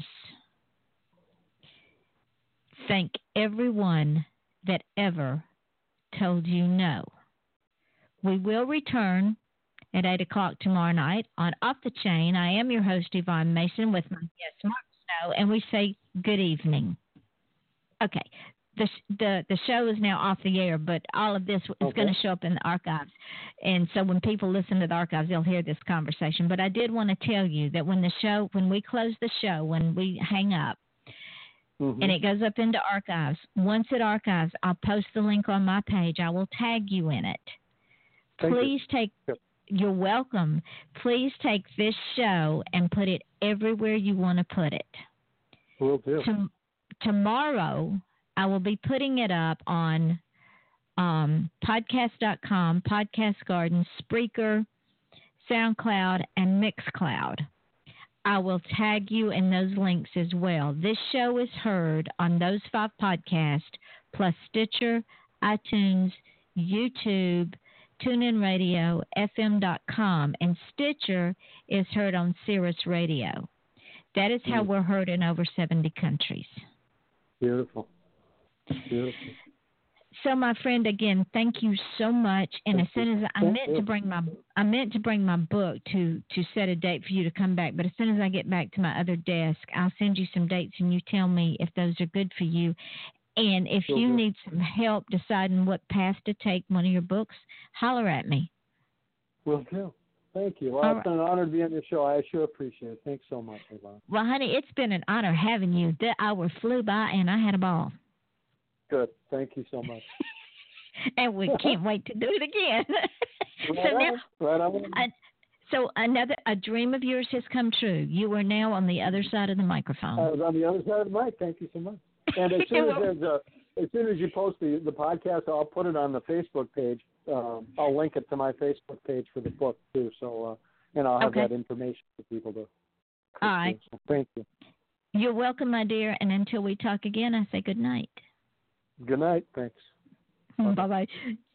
Thank everyone that ever told you no. We will return at eight o'clock tomorrow night on Off the Chain. I am your host, Yvonne Mason, with my guest, Mark Snow, and we say good evening. Okay. The, the the show is now off the air, but all of this is okay. going to show up in the archives. And so when people listen to the archives, they'll hear this conversation. But I did want to tell you that when the show, when we close the show, when we hang up, mm-hmm. and it goes up into archives, once it archives, I'll post the link on my page. I will tag you in it. Thank Please you. take, yep. You're welcome. Please take this show and put it everywhere you want to put it. Will do. Tom- tomorrow, I will be putting it up on um, podcast dot com, Podcast Garden, Spreaker, SoundCloud, and Mixcloud. I will tag you in those links as well. This show is heard on those five podcasts, plus Stitcher, iTunes, YouTube, TuneIn Radio, F M dot com, and Stitcher is heard on Sirius Radio. That is how mm. we're heard in over seventy countries. Beautiful. Beautiful. So, my friend, again, thank you so much. And thank as soon as I, I meant to bring my, I meant to bring my book to to set a date for you to come back. But as soon as I get back to my other desk, I'll send you some dates, and you tell me if those are good for you. And if you mm-hmm. need some help deciding what path to take one of your books, holler at me. Will do. Thank you. Well, All it's right. an honor to be on your show. I sure appreciate it. Thanks so much, Yvonne. Well, honey, it's been an honor having you. The hour flew by, and I had a ball. Good. Thank you so much. And we can't wait to do it again. right so on. now, right on. I, so another a dream of yours has come true. You are now on the other side of the microphone. I was on the other side of the mic. Thank you so much. And as soon as there's a, as soon as you post the, the podcast, I'll put it on the Facebook page. Um, I'll link it to my Facebook page for the book too. So, uh, and I'll have okay. that information for people to. All right. So thank you. You're welcome, my dear. And until we talk again, I say good night. Good night. Thanks. Bye bye.